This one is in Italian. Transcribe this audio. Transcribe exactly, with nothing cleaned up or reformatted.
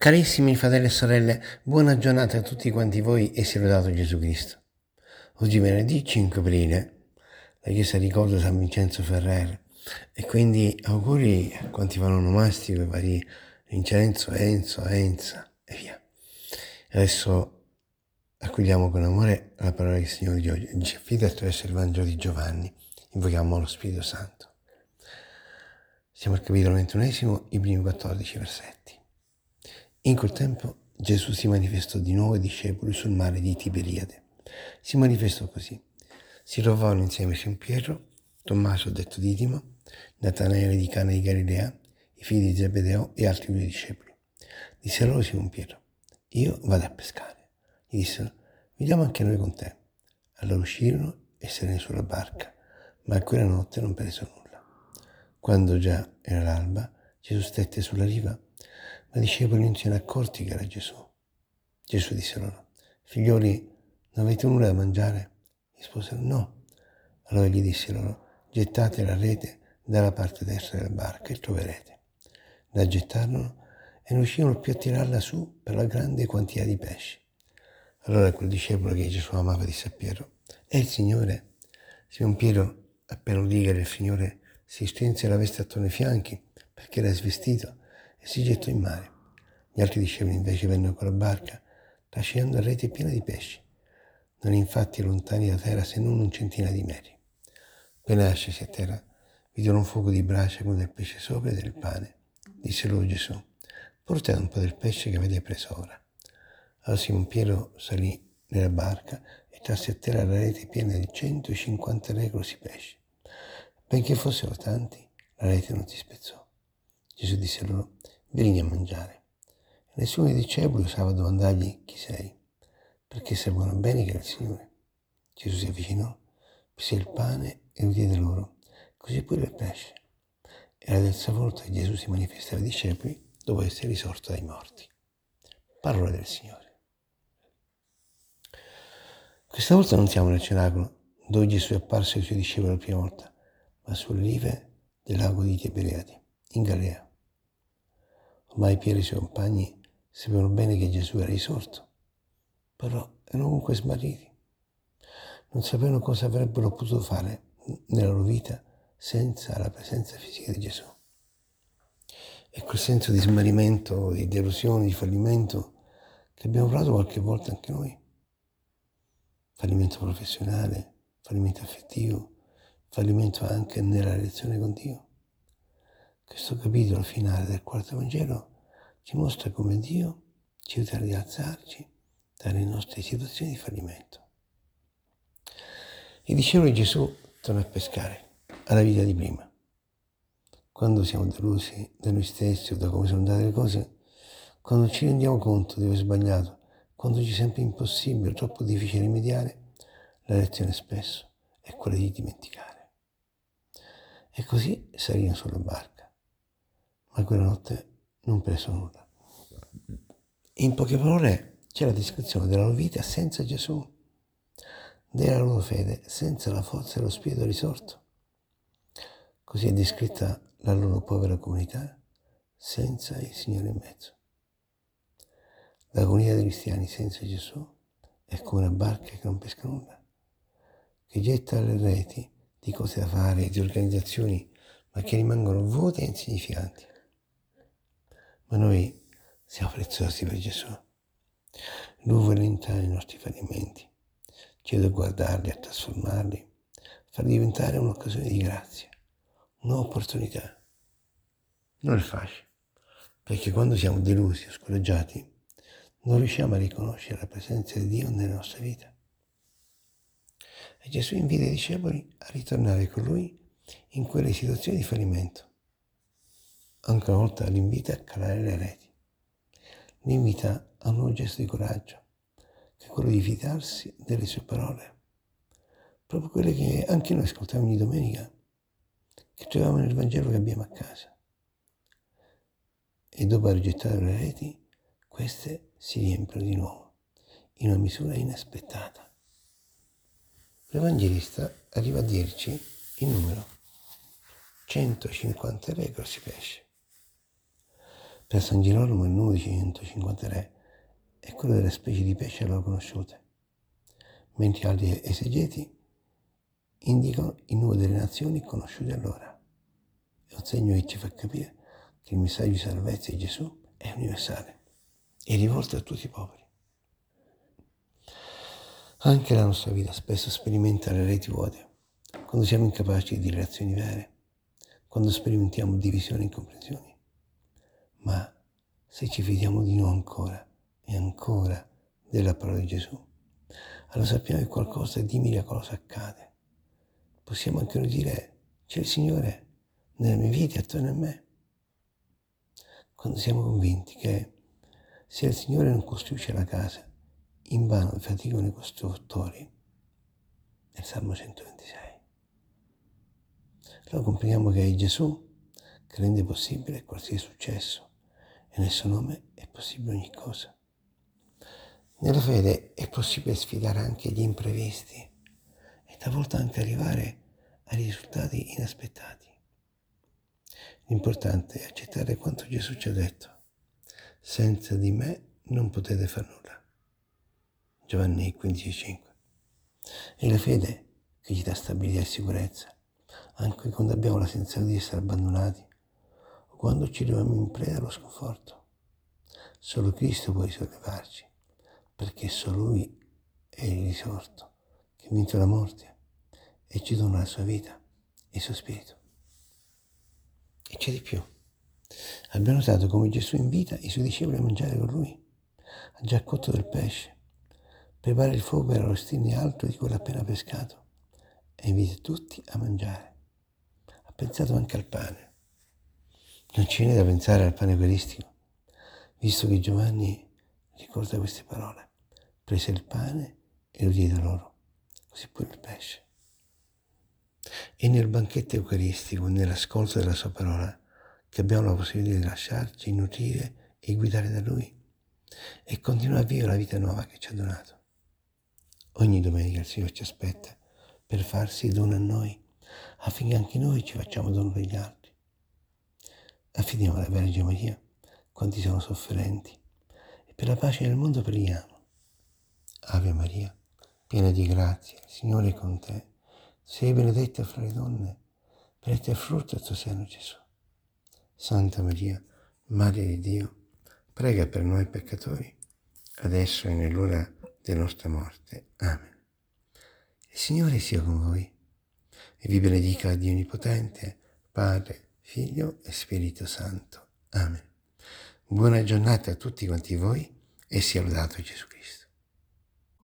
Carissimi fratelli e sorelle, buona giornata a tutti quanti voi e sia lodato Gesù Cristo. Oggi è venerdì cinque aprile, la chiesa ricorda San Vincenzo Ferrer e quindi auguri a quanti vanno onomastico, i vari Vincenzo, Enzo, Enza e via. Adesso accogliamo con amore la parola del Signore di oggi. Ci affida attraverso il Vangelo di Giovanni. Invochiamo lo Spirito Santo. Siamo al capitolo ventunesimo, i primi quattordici versetti. In quel tempo Gesù si manifestò di nuovo ai discepoli sul mare di Tiberiade. Si manifestò così. Si trovarono insieme Simon Pietro, Tommaso detto Didimo, Natanaele di Cana di Galilea, i figli di Zebedeo e altri due discepoli. Disse loro Simon Pietro: io vado a pescare. Gli dissero: veniamo anche noi con te. Allora uscirono e salì sulla barca, ma quella notte non presero nulla. Quando già era l'alba, Gesù stette sulla riva, ma i discepoli non si erano accorti che era Gesù. Gesù disse loro: figlioli, non avete nulla da mangiare? Risposero: no. Allora gli disse loro: gettate la rete dalla parte destra della barca e troverete. La gettarono e non riuscivano più a tirarla su per la grande quantità di pesci. Allora quel discepolo che Gesù amava disse a Pietro: è il Signore. Simon Pietro, appena udì che era il Signore, si strinse la veste attorno ai fianchi perché era svestito e si gettò in mare. Gli altri discepoli invece vennero con la barca, trascinando la rete piena di pesci. Non infatti lontani da terra se non un centinaio di metri. Appena scesi a terra, videro un fuoco di brace con del pesce sopra e del pane. Disse loro Gesù: portate un po' del pesce che avete preso ora. Allora Simon Pietro salì nella barca e trasse a terra la rete piena di centocinquantatré grossi pesci. Benché fossero tanti, la rete non si spezzò. Gesù disse loro: vieni a mangiare. E nessuno dei discepoli osava domandargli: chi sei? Perché sapevano bene che era il Signore. Gesù si avvicinò, prese il pane e lo diede loro, così pure il pesce. Era la terza volta che Gesù si manifestava ai discepoli dopo essere risorto dai morti. Parola del Signore. Questa volta non siamo nel cenacolo, dove Gesù è apparso ai suoi discepoli la prima volta, ma sulle rive del lago di Tiberiade, in Galilea. Ormai Pietro e i suoi compagni sapevano bene che Gesù era risorto, però erano comunque smarriti. Non sapevano cosa avrebbero potuto fare nella loro vita senza la presenza fisica di Gesù. E quel senso di smarrimento, di delusione, di fallimento che abbiamo provato qualche volta anche noi. Fallimento professionale, fallimento affettivo, fallimento anche nella relazione con Dio. Questo capitolo finale del quarto Vangelo ci mostra come Dio ci aiuta a rialzarci dalle nostre situazioni di fallimento. I discepoli di Gesù tornano a pescare, alla vita di prima. Quando siamo delusi da noi stessi o da come sono andate le cose, quando ci rendiamo conto di aver sbagliato, quando ci sembra impossibile, troppo difficile rimediare, la lezione spesso è quella di dimenticare. E così salirono sulla barca, ma quella notte non presero nulla. In poche parole c'è la descrizione della loro vita senza Gesù, della loro fede senza la forza dello Spirito risorto. Così è descritta la loro povera comunità senza il Signore in mezzo. La comunità dei cristiani senza Gesù è come una barca che non pesca nulla, che getta le reti di cose da fare, di organizzazioni, ma che rimangono vuote e insignificanti. Ma noi siamo preziosi per Gesù. Lui vuole entrare nei nostri fallimenti, ci aiuta a guardarli, a trasformarli, farli diventare un'occasione di grazia, un'opportunità. Non è facile, perché quando siamo delusi o scoraggiati non riusciamo a riconoscere la presenza di Dio nella nostra vita. E Gesù invita i discepoli a ritornare con Lui in quelle situazioni di fallimento. Anche una volta li invita a calare le reti. Li invita a un nuovo gesto di coraggio, che è quello di fidarsi delle sue parole. Proprio quelle che anche noi ascoltiamo ogni domenica, che troviamo nel Vangelo che abbiamo a casa. E dopo aver gettato le reti, queste si riempiono di nuovo, in una misura inaspettata. L'Evangelista arriva a dirci il numero: centocinquantatré grossi pesci. Per San Girolamo il numero di centocinquantatré è quello delle specie di pesce allora conosciute, mentre altri esegeti indicano il numero delle nazioni conosciute allora. È un segno che ci fa capire che il messaggio di salvezza di Gesù è universale e rivolto a tutti i popoli. Anche la nostra vita spesso sperimenta le reti vuote, quando siamo incapaci di relazioni vere, quando sperimentiamo divisioni e incomprensioni. Ma se ci fidiamo di noi ancora e ancora della parola di Gesù, allora sappiamo che qualcosa di miracoloso accade. Possiamo anche noi dire: c'è il Signore nella mia vita e attorno a me. Quando siamo convinti che se il Signore non costruisce la casa, invano faticano i costruttori, nel Salmo centoventisei. Allora comprendiamo che è Gesù che rende possibile qualsiasi successo e nel suo nome è possibile ogni cosa. Nella fede è possibile sfidare anche gli imprevisti e talvolta anche arrivare a risultati inaspettati. L'importante è accettare quanto Gesù ci ha detto: senza di me non potete fare nulla. Giovanni quindici cinque. È la fede che ci dà stabilità e sicurezza, anche quando abbiamo la sensazione di essere abbandonati o quando ci troviamo in preda allo sconforto. Solo Cristo può risollevarci, perché solo Lui è il risorto, che ha vinto la morte e ci dona la sua vita e il suo spirito. E c'è di più. Abbiamo notato come Gesù invita i suoi discepoli a mangiare con Lui. Ha già cotto del pesce, prepara il fuoco per arrostirne altro di quello appena pescato e invita tutti a mangiare. Ha pensato anche al pane. Non ci viene da pensare al pane eucaristico, visto che Giovanni ricorda queste parole: prese il pane e lo diede loro, così pure il pesce. E nel banchetto eucaristico, nell'ascolto della sua parola, che abbiamo la possibilità di lasciarci nutrire e guidare da Lui e continuare a vivere la vita nuova che ci ha donato. Ogni domenica il Signore ci aspetta per farsi dono a noi, affinché anche noi ci facciamo dono per gli altri. Affidiamo alla Vergine Maria quanti sono sofferenti e per la pace nel mondo preghiamo. Ave Maria, piena di grazia, il Signore è con te. Sei benedetta fra le donne, benedetto è il frutto del tuo seno, Gesù. Santa Maria, Madre di Dio, prega per noi peccatori, adesso e nell'ora della nostra morte. Amen. Il Signore sia con voi e vi benedica Dio Onnipotente, Padre, Figlio e Spirito Santo. Amen. Buona giornata a tutti quanti voi e sia lodato Gesù Cristo.